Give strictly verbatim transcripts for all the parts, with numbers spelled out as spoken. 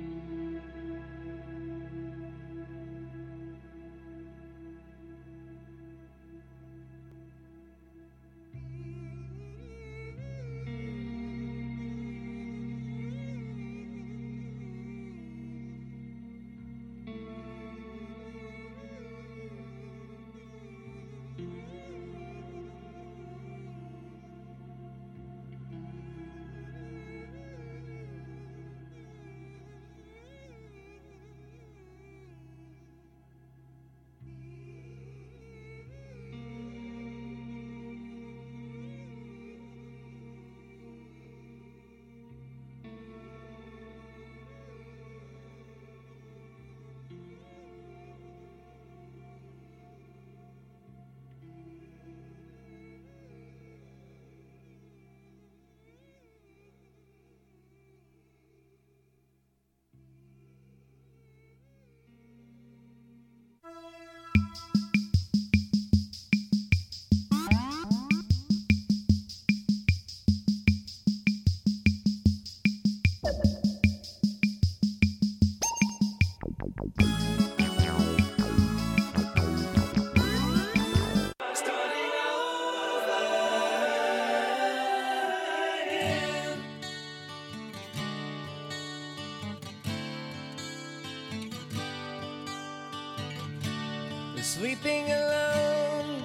Sleeping alone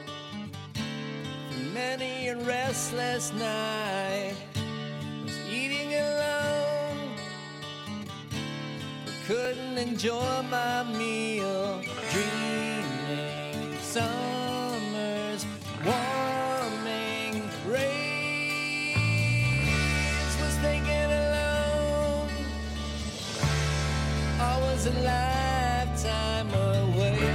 for many a restless night. Was eating alone, but couldn't enjoy my meal. Dreaming summer's warming rays. Was thinking alone, I was a lifetime away.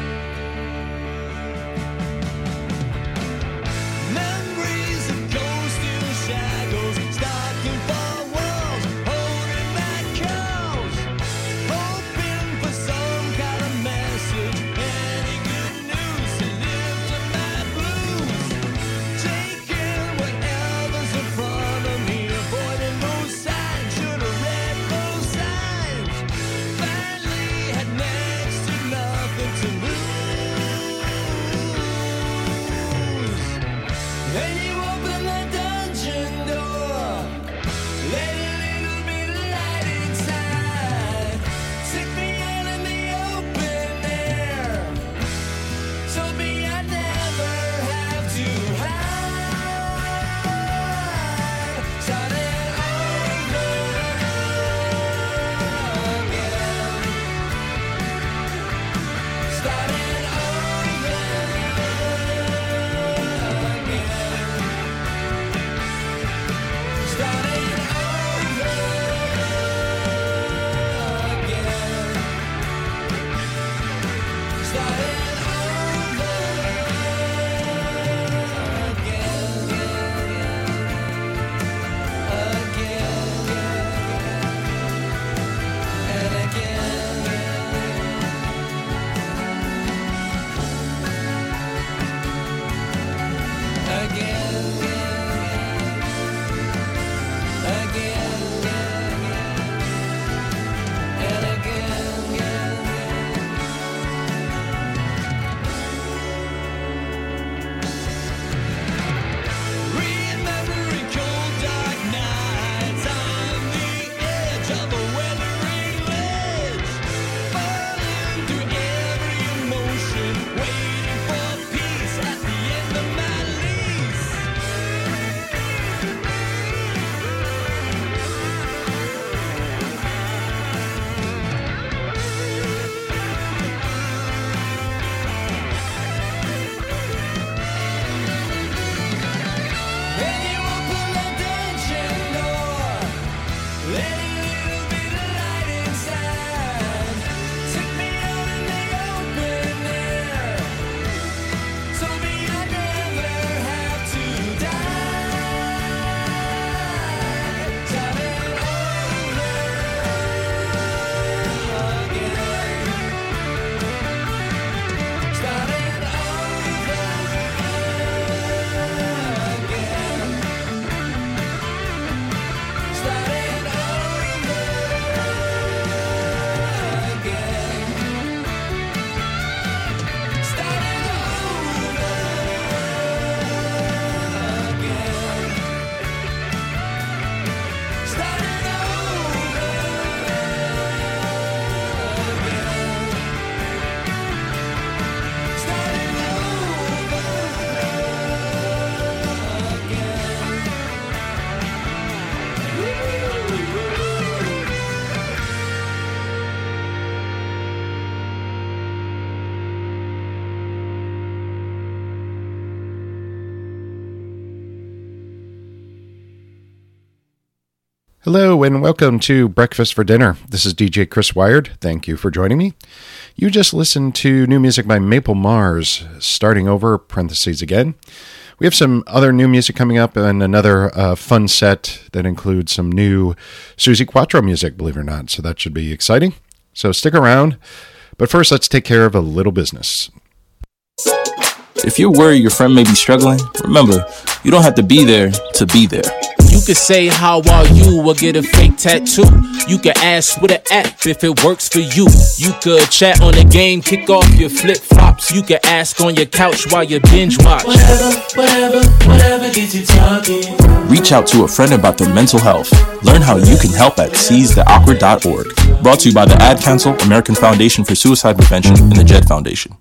Hello and welcome to Breakfast for Dinner. This is D J Chris Wired. Thank you for joining me. You just listened to new music by Maple Mars, starting over, parentheses again. We have some other new music coming up and another uh, fun set that includes some new Suzi Quatro music, believe it or not. So that should be exciting. So stick around. But first, let's take care of a little business. If you're worried your friend may be struggling, remember, you don't have to be there to be there. You could say, how are you, or get a fake tattoo. You could ask with an app if it works for you. You could chat on the game, kick off your flip-flops. You could ask on your couch while you binge watch. Whatever, whatever, whatever gets you talking. Reach out to a friend about their mental health. Learn how you can help at seize the awkward dot org. Brought to you by the Ad Council, American Foundation for Suicide Prevention, and the Jed Foundation.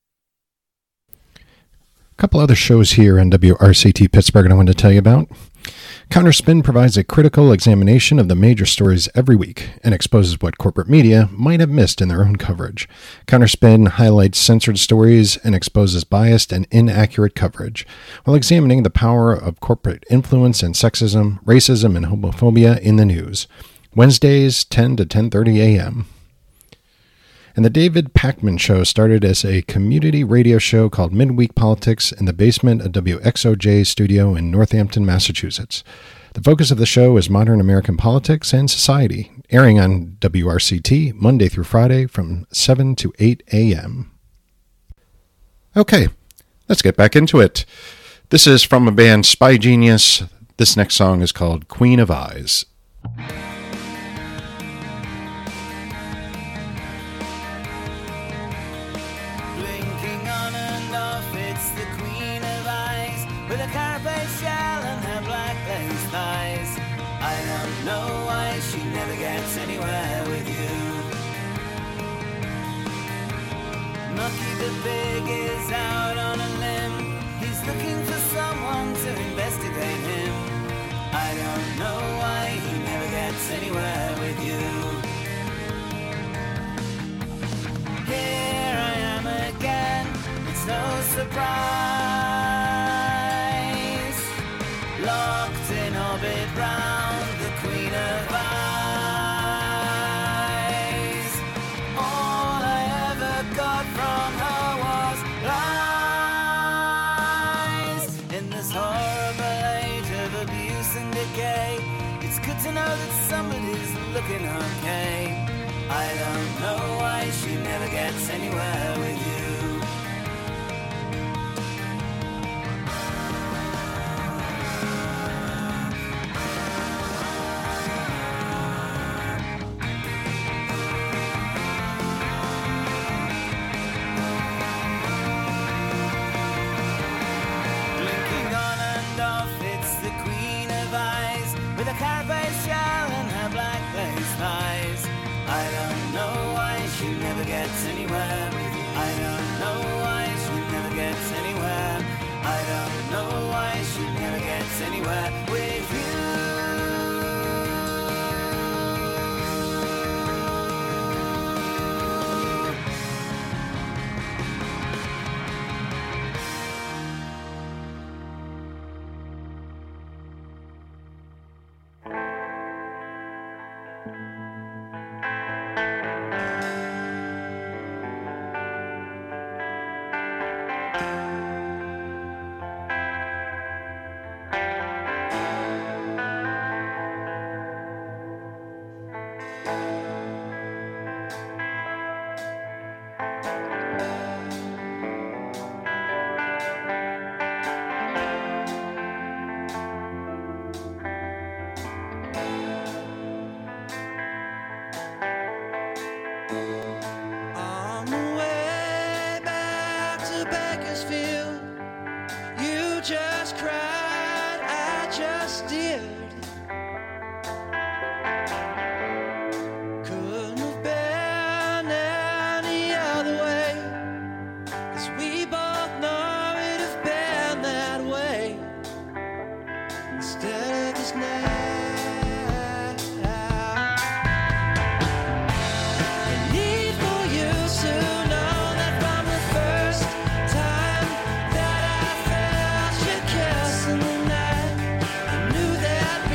A couple other shows here on W R C T Pittsburgh I wanted to tell you about. Counterspin provides a critical examination of the major stories every week and exposes what corporate media might have missed in their own coverage. Counterspin highlights censored stories and exposes biased and inaccurate coverage, while examining the power of corporate influence and sexism, racism, and homophobia in the news. Wednesdays, ten to ten thirty a.m. And the David Pakman Show started as a community radio show called Midweek Politics in the basement of W X O J studio in Northampton, Massachusetts. The focus of the show is modern American politics and society, airing on W R C T Monday through Friday from seven to eight a.m. Okay, let's get back into it. This is from a band Spy Genius. This next song is called Queen of Eyes. Surprise, locked in orbit round the Queen of Eyes. All I ever got from her was lies. In this horrible age of abuse and decay, it's good to know that somebody's looking okay. I don't know why she never gets anywhere with you. Anywhere. I don't know why she never gets anywhere. I don't know why she never gets anywhere with you. That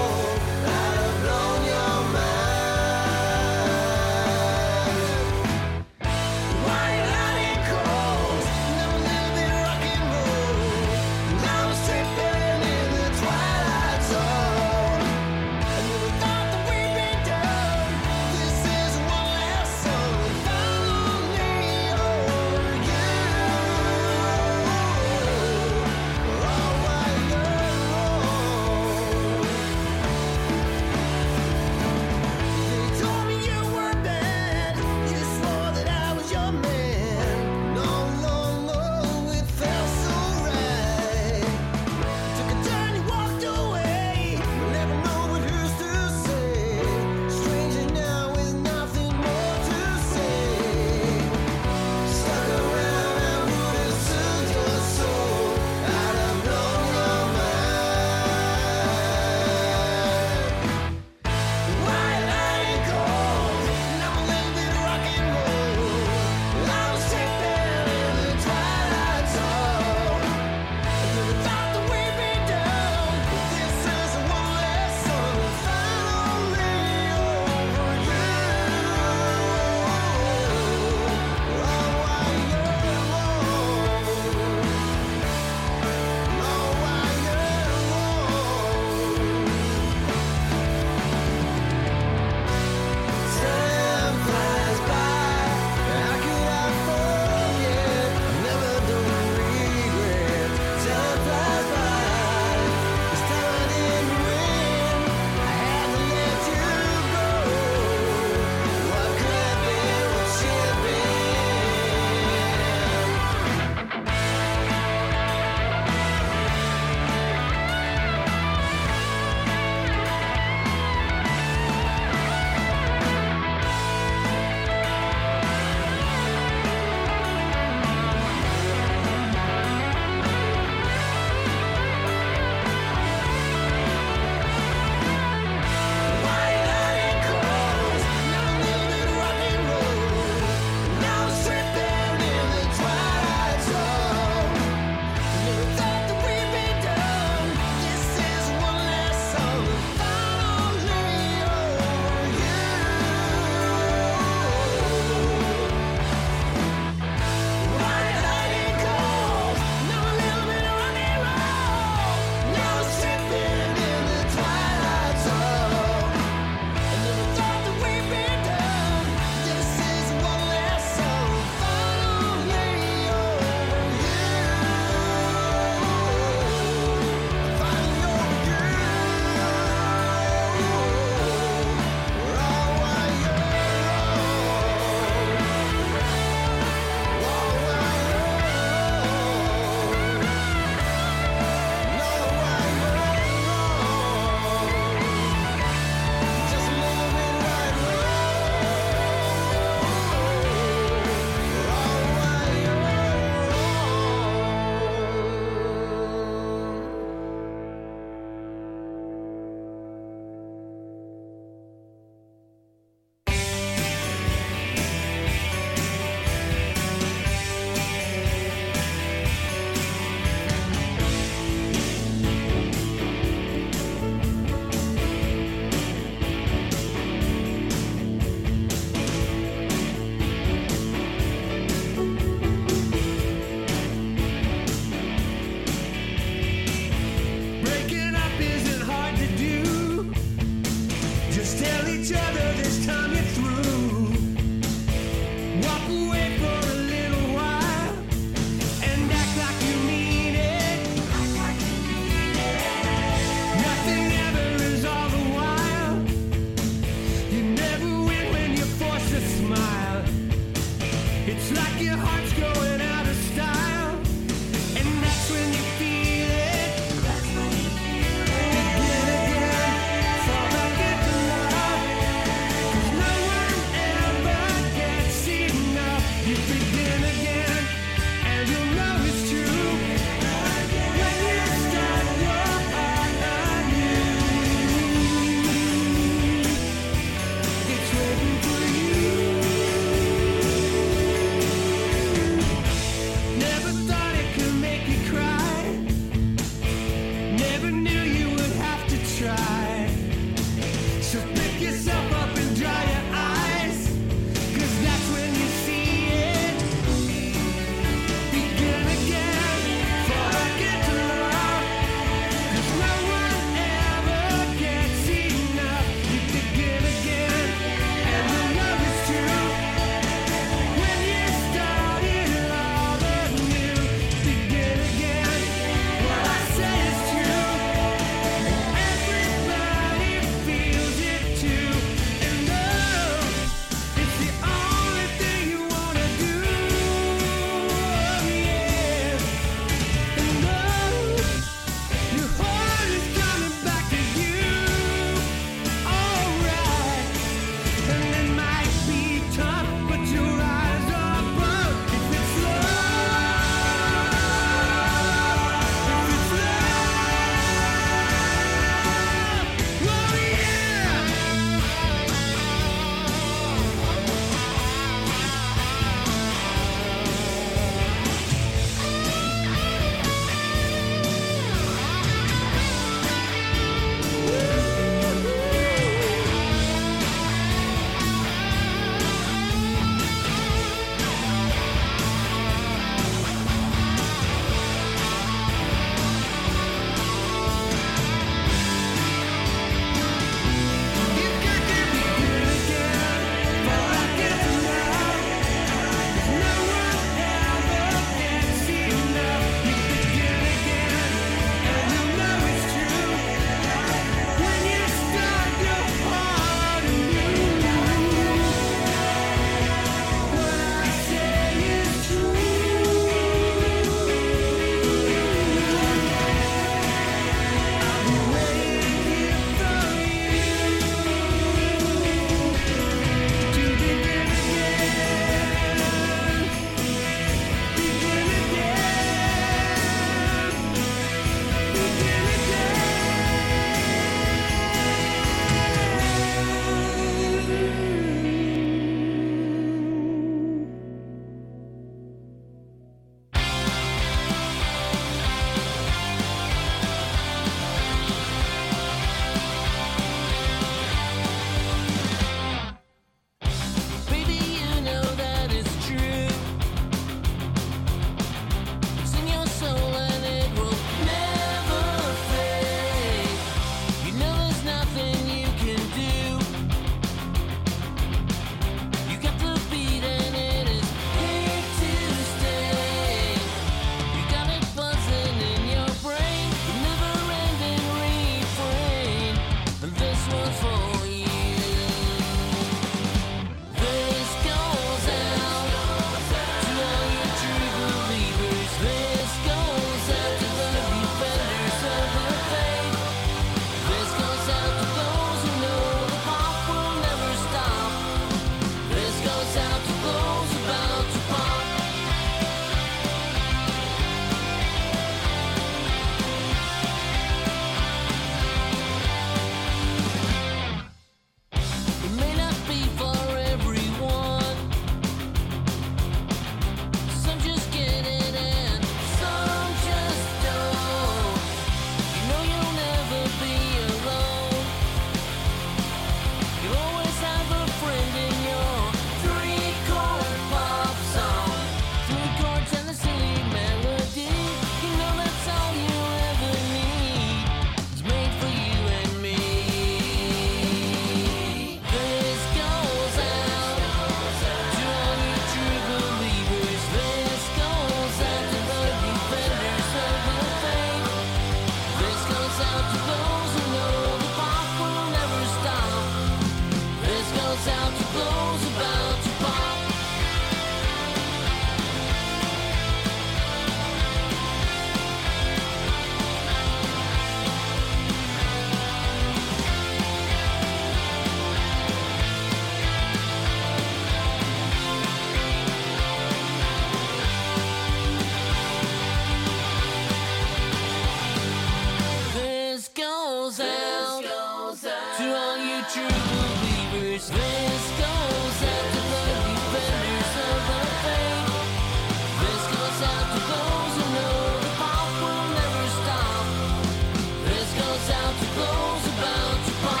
To all you true believers, this goes out to the defenders of the faith. This goes out to those who know the pop will never stop. This goes out to those about to pop.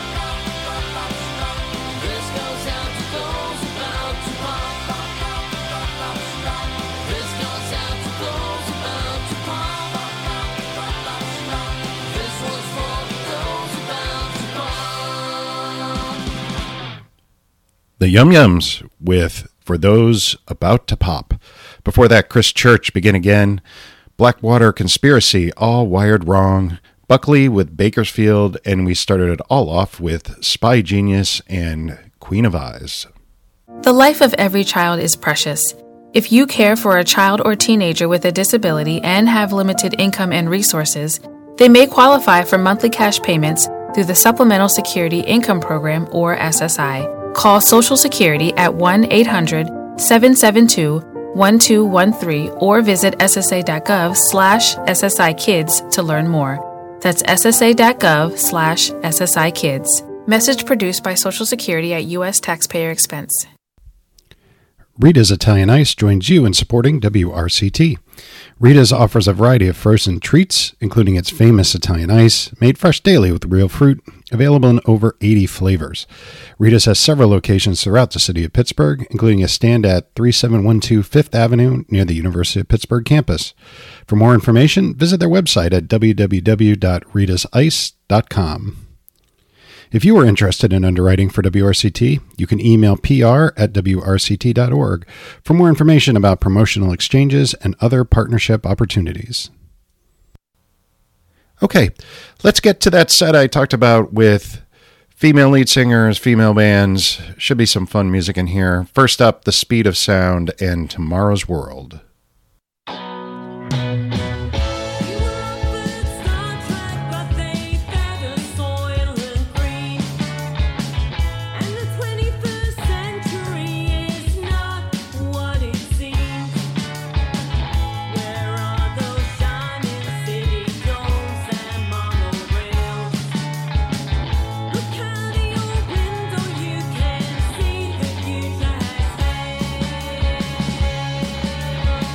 This goes out to those about to pop. This goes out to those about to pop. This one's for those about to pop. The Yum Yums with For Those About to Pop. Before that, Chris Church, Begin Again, Blackwater Conspiracy, All Wired Wrong, Buckley with Bakersfield, and we started it all off with Spy Genius and Queen of Eyes. The life of every child is precious. If you care for a child or teenager with a disability and have limited income and resources, they may qualify for monthly cash payments through the Supplemental Security Income Program, or S S I. Call Social Security at one eight hundred seven seven two one two one three or visit ssa.gov slash SSI Kids to learn more. That's ssa.gov slash SSI Kids. Message produced by Social Security at U S taxpayer expense. Rita's Italian Ice joins you in supporting W R C T. Rita's offers a variety of frozen treats, including its famous Italian Ice, made fresh daily with real fruit, available in over eighty flavors. Rita's has several locations throughout the city of Pittsburgh, including a stand at thirty-seven twelve Fifth Avenue near the University of Pittsburgh campus. For more information, visit their website at w w w dot ritas ice dot com. If you are interested in underwriting for W R C T, you can email p r at w r c t dot org for more information about promotional exchanges and other partnership opportunities. Okay, let's get to that set I talked about with female lead singers, female bands. Should be some fun music in here. First up, The Speed of Sound and Tomorrow's World. Window you can see the future has failed.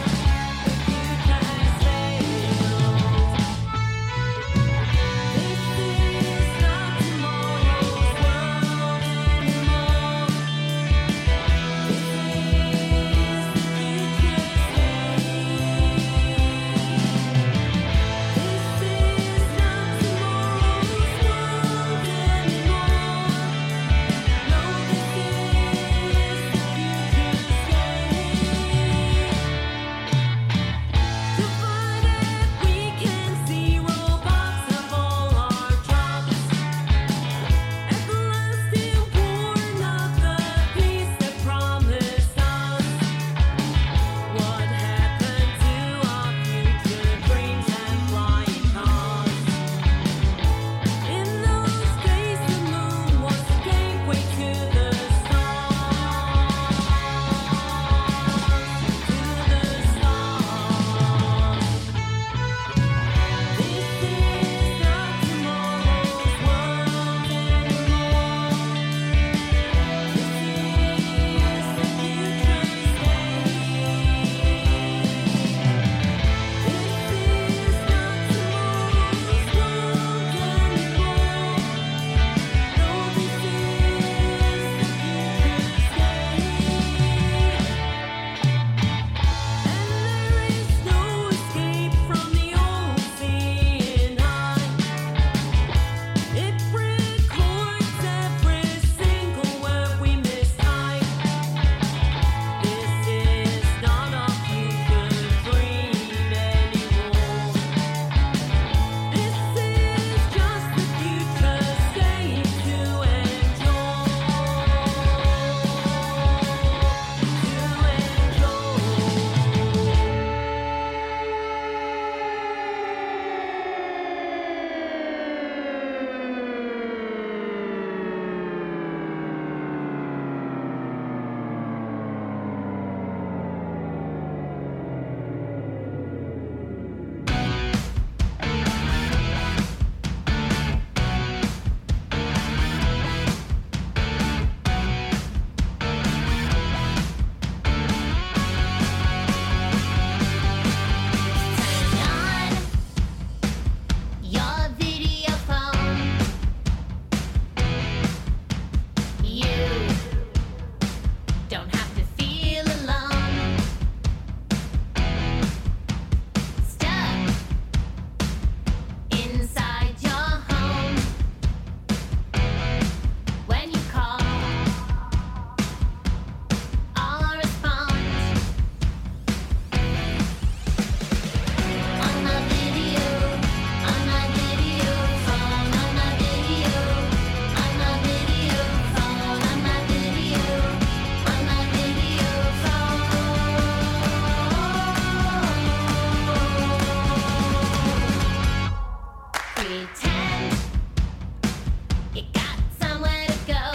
You got somewhere to go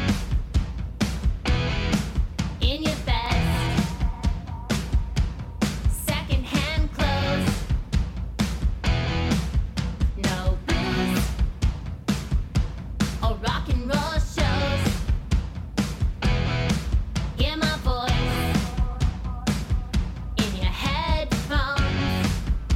in your best secondhand clothes. No booze or rock and roll shows. Hear my voice in your headphones.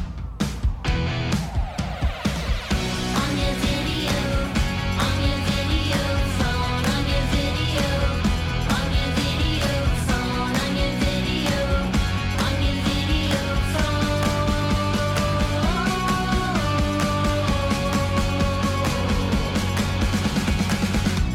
On your video, on your video phone, on your video, on your video phone, on your video, on your video phone.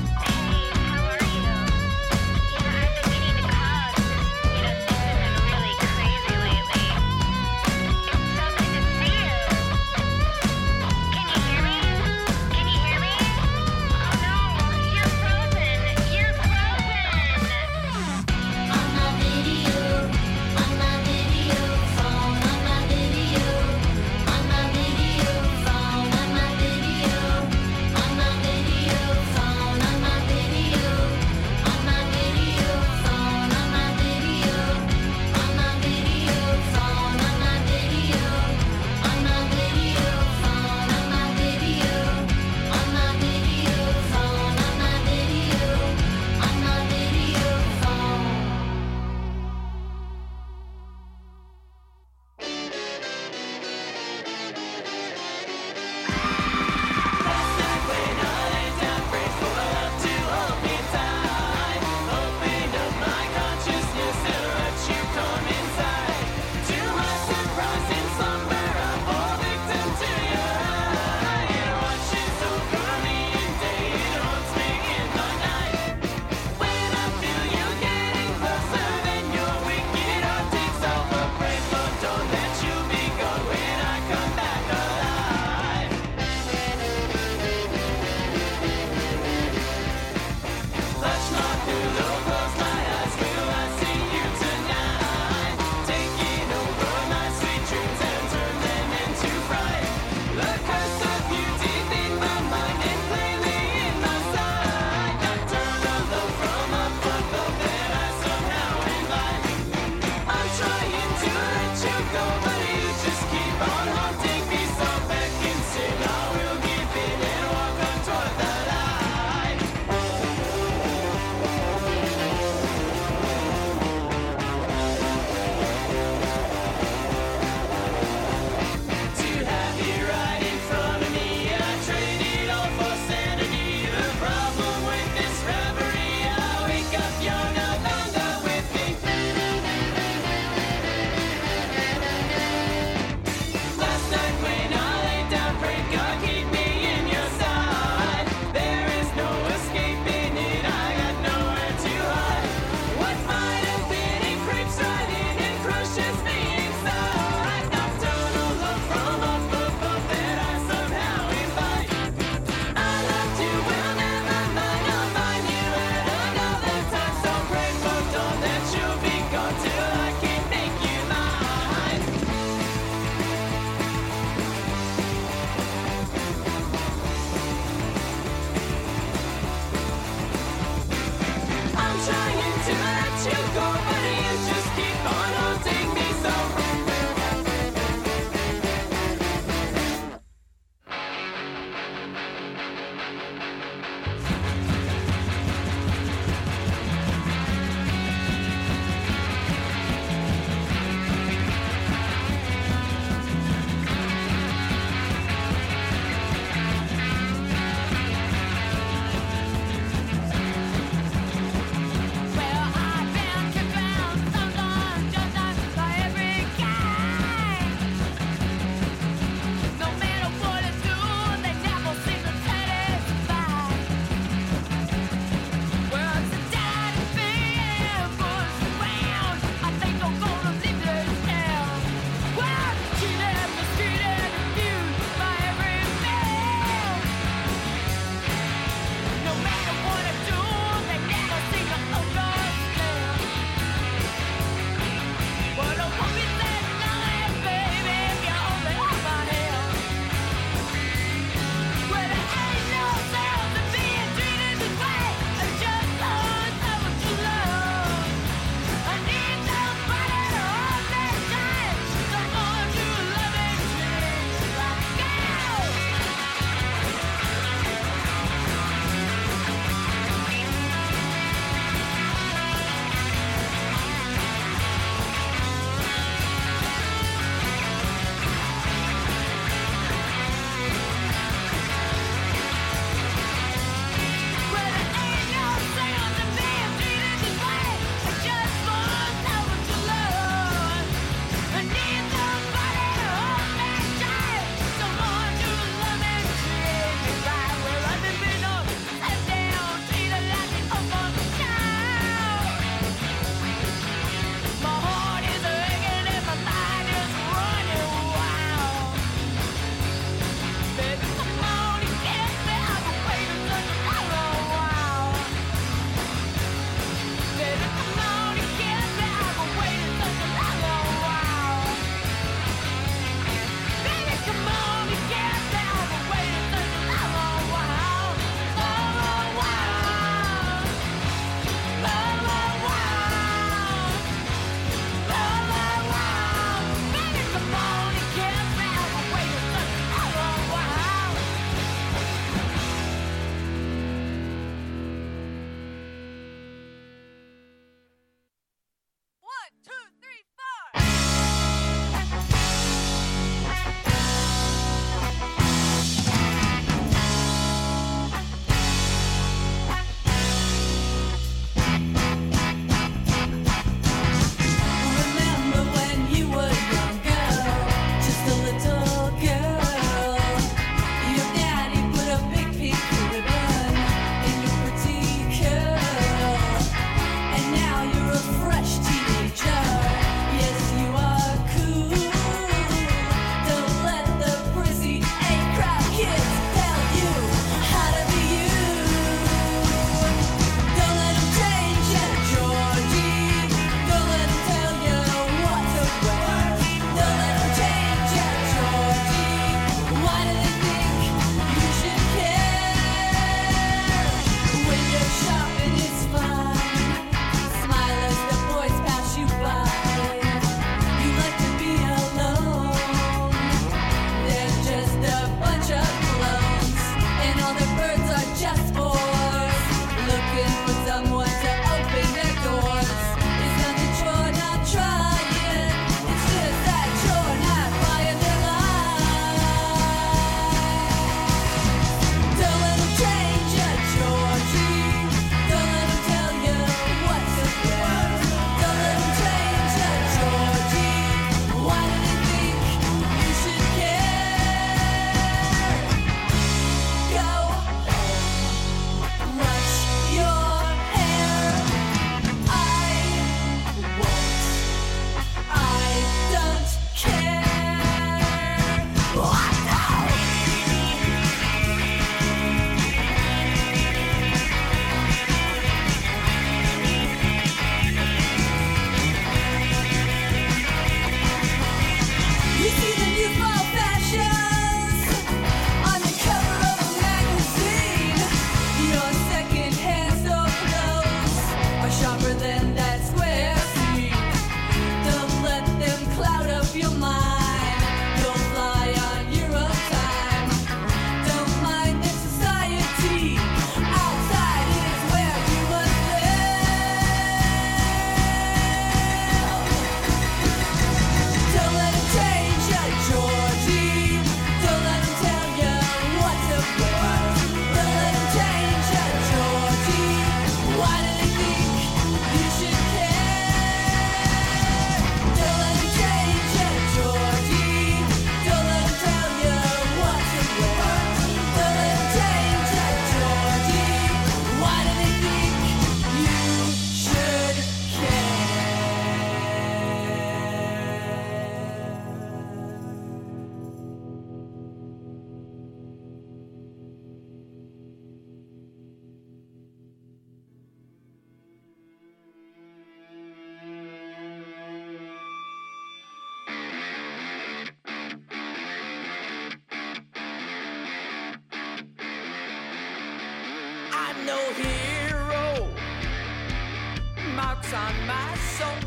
I'm no hero. Marks on my soul.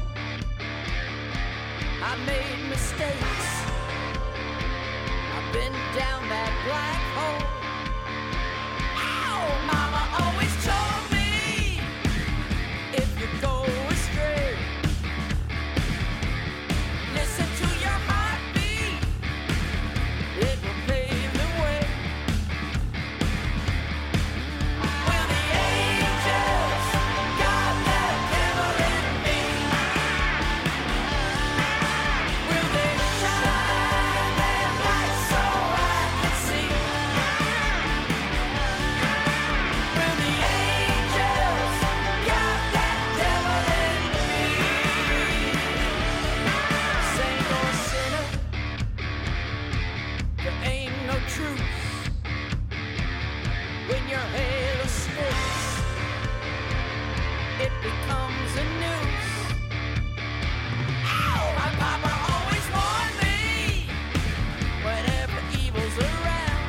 I made mistakes. I've been down that black hole. Ow! Mama always told me, if you go astray, listen to your heartbeat. It will pave the way. Will the angels guide the devil in me? Will they shine their light so I can see? Will the angels guide that devil in me? Saint or sinner, there ain't no truth when your halo sticks. It becomes a noose. Ow! My papa always warned me, whenever evil's around,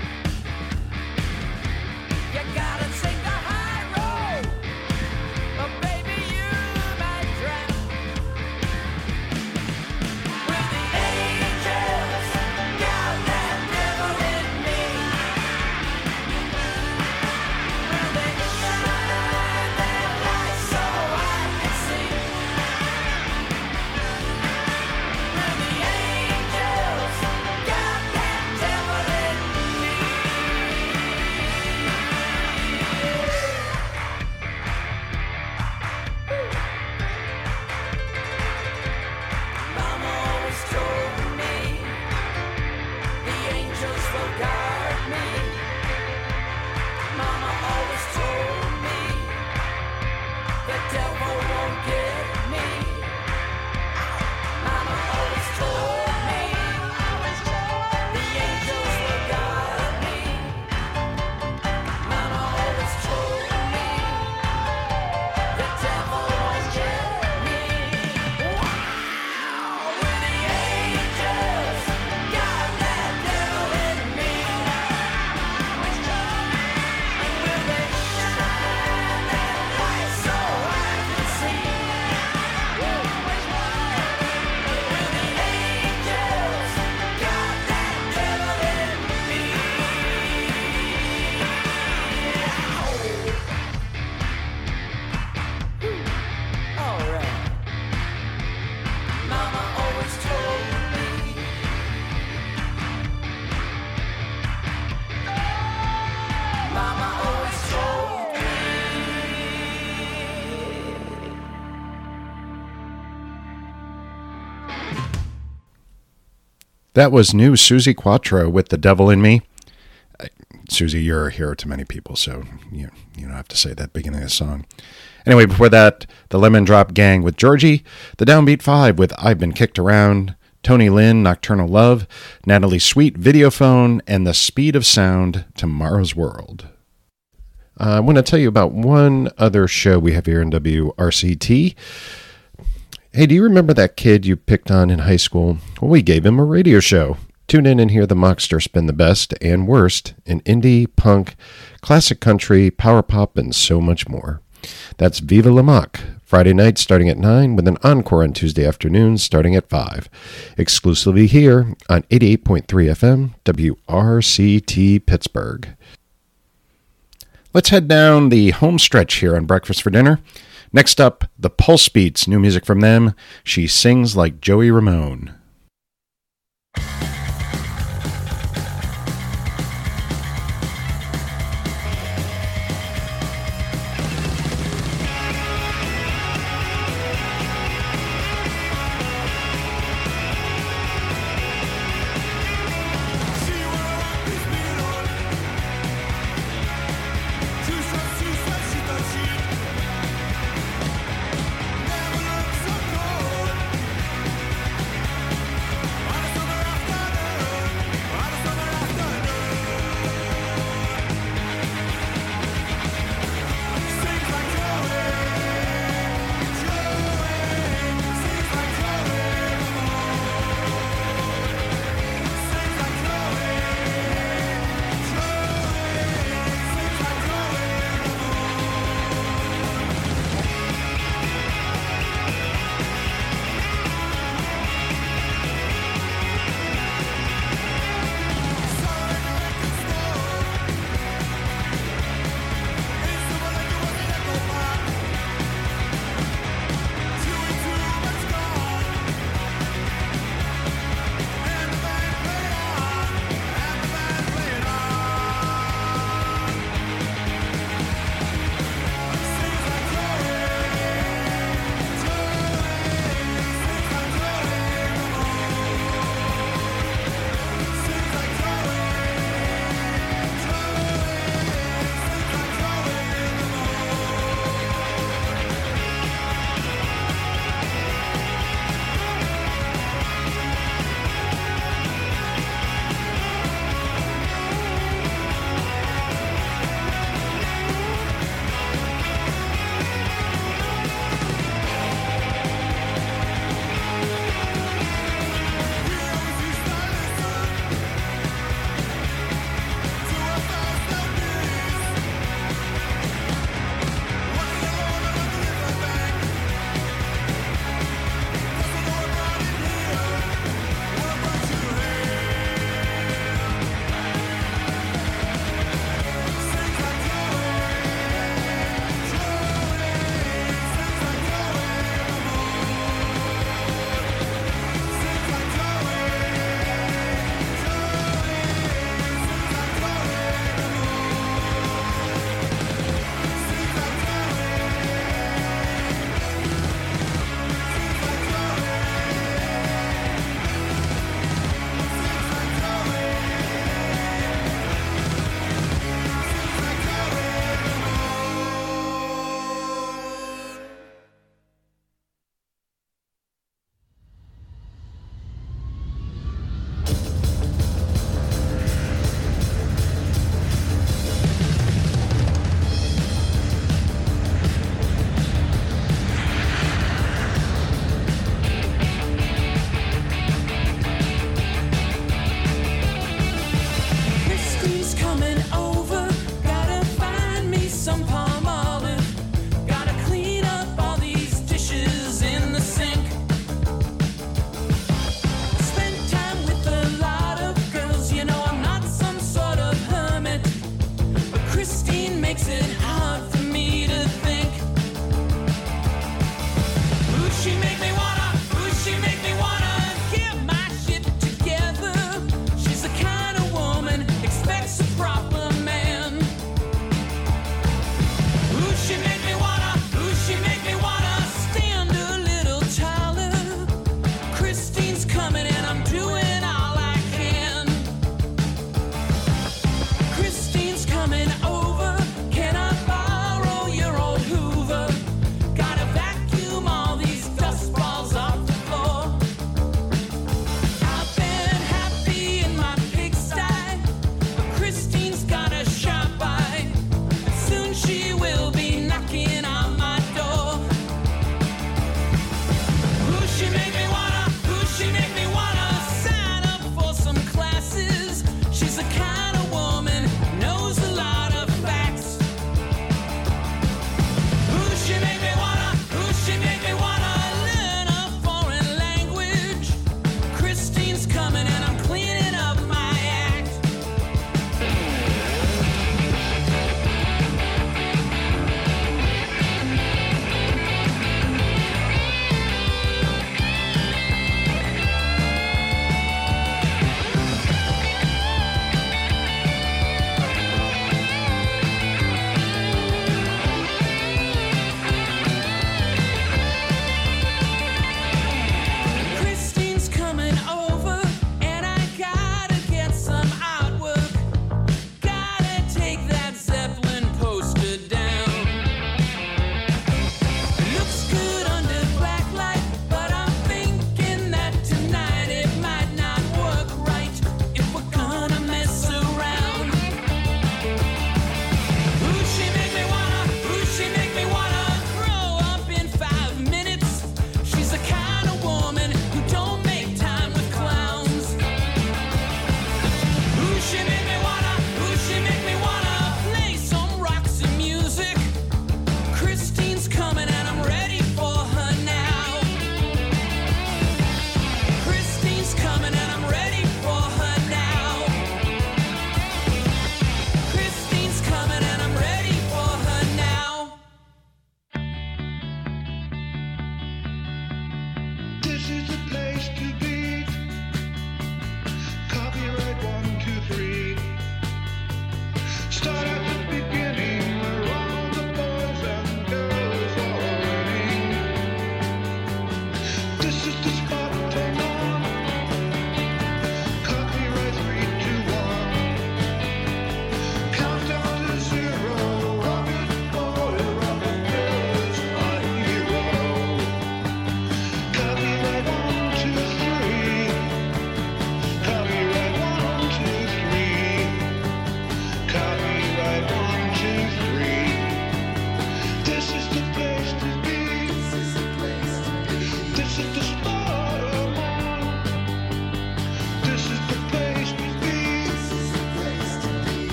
you gotta take the high road, or baby you might drown. Will the angels guide that devil in me? Will they shine their light so I can see? Will the angels guide that devil in me? Mama always told me the angels will guard me. Mama always told me the devil won't get me. Mama always told me the angels will guard me. Mama always told me the devil won't get me. Wow! Will the angels guide that devil in me? And will they shine their light so I can see? Will the angels guide that devil in me? All right. Mama always told me. Mama always told me. That was new Susie Quattro with The Devil in Me. Uh, Susie, you're a hero to many people, so you, you don't have to say that beginning of the song. Anyway, before that, the Lemon Drop Gang with Georgie, the Downbeat Five with I've Been Kicked Around, Tony Lynn, Nocturnal Love, Natalie Sweet, Videophone, and The Speed of Sound, Tomorrow's World. Uh, I want to tell you about one other show we have here in W R C T. Hey, do you remember that kid you picked on in high school? Well, we gave him a radio show. Tune in and hear the Mockster spin the best and worst in indie, punk, classic country, power pop, and so much more. That's Viva La Mock, Friday night starting at nine, with an encore on Tuesday afternoons starting at five. Exclusively here on eighty-eight point three F M, W R C T Pittsburgh. Let's head down the home stretch here on Breakfast for Dinner. Next up, the Pulse Beats, new music from them. She Sings Like Joey Ramone. Never looked so cold.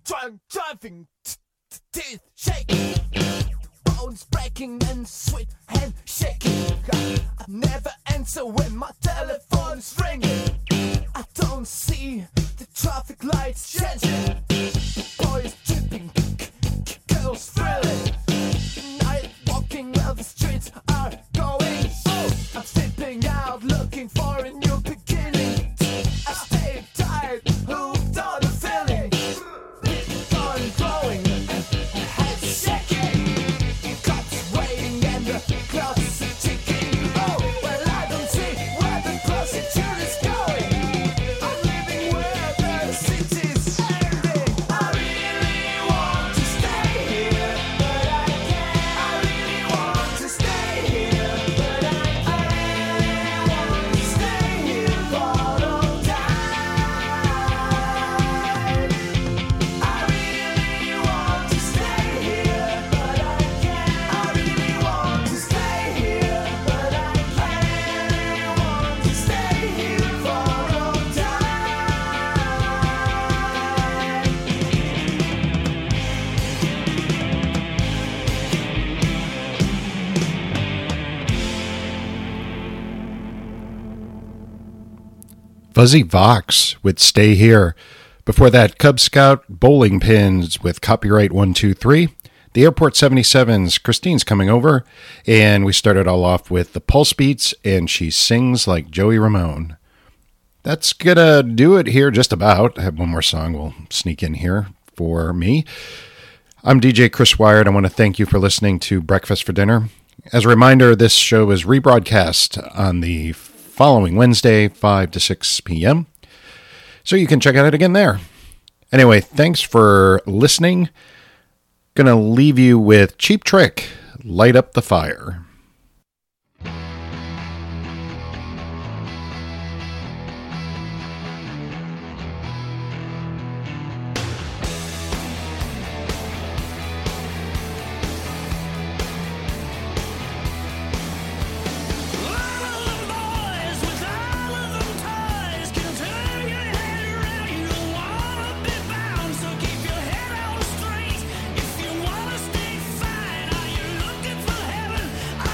drunk driving, t- t- teeth shaking, bones breaking and sweet hand shaking. I, I never answer when my telephone's ringing. I don't see the traffic lights changing. Boys tripping, k- k- girls thrilling. Night walking while the streets are going. Oh, I'm slipping out looking for a new beginning. I stay tight, hooked on the feeling. Gone growing, head shaking. Clock's waiting and the clock's ticking. Oh, well I don't see where the prostitute is going. I'm living where the city's ending. I really want to stay here, but I can't. I really want to stay here, but I can't. I really want to stay here for all time. I really want to stay here, but I can't. I really want to stay here, but I can't. I really want to stay here for all time. Fuzzy Vox with Stay Here. Before that, Cub Scout Bowling Pins with Copyright one two three. The Airport seventy-sevens, Christine's Coming Over. And we started all off with the Pulse Beats and She Sings Like Joey Ramone. That's going to do it here just about. I have one more song we'll sneak in here for me. I'm D J Chris Wired. I want to thank you for listening to Breakfast for Dinner. As a reminder, this show is rebroadcast on the following Wednesday, five to six p.m. So you can check out it again there. Anyway, thanks for listening. Gonna leave you with Cheap Trick, Light Up the Fire. If you wanna stay fine, are you looking for heaven?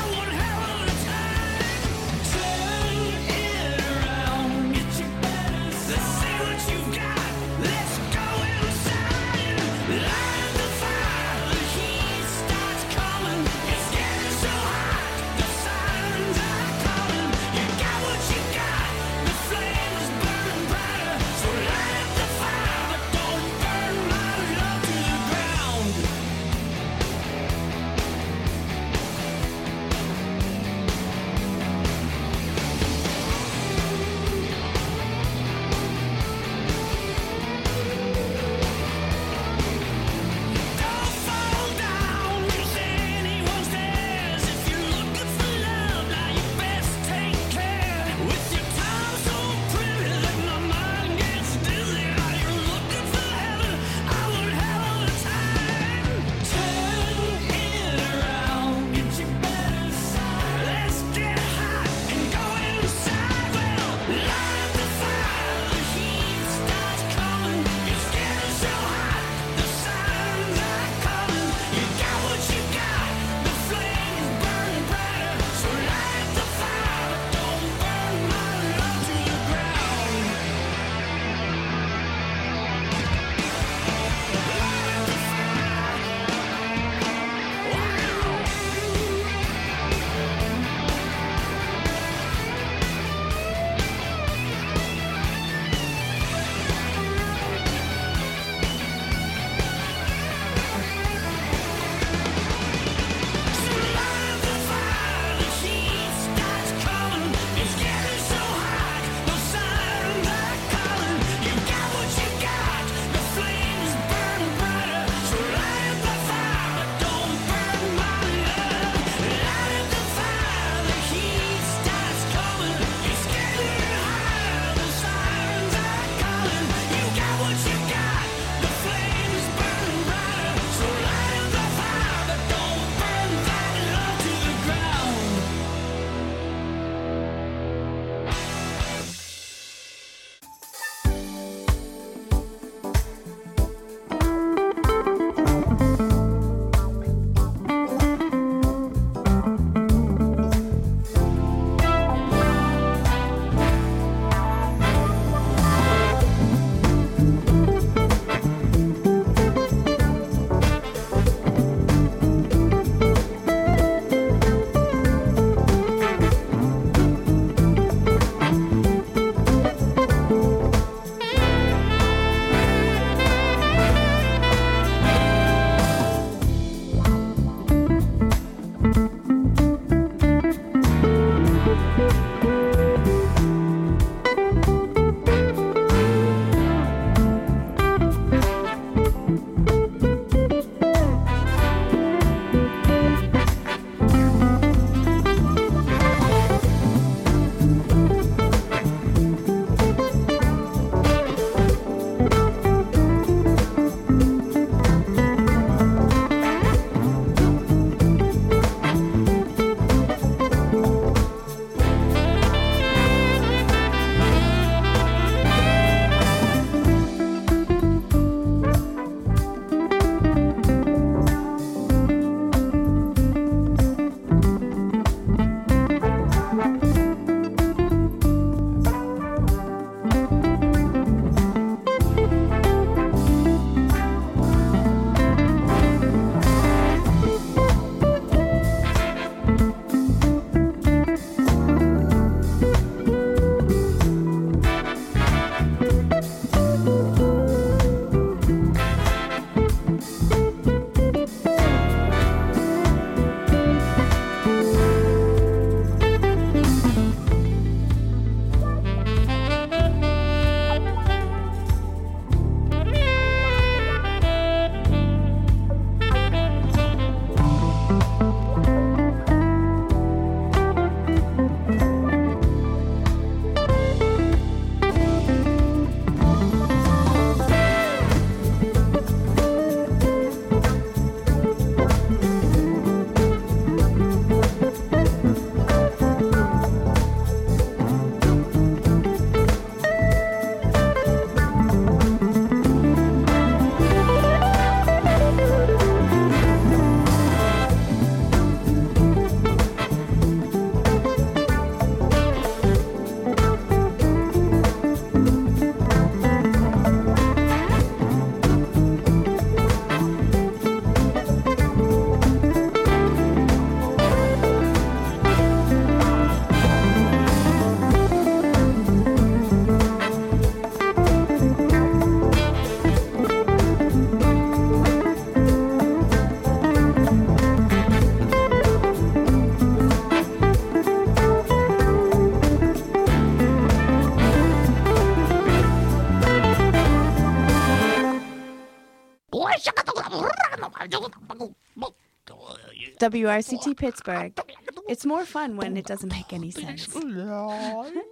W R C T Pittsburgh. It's more fun when it doesn't make any sense.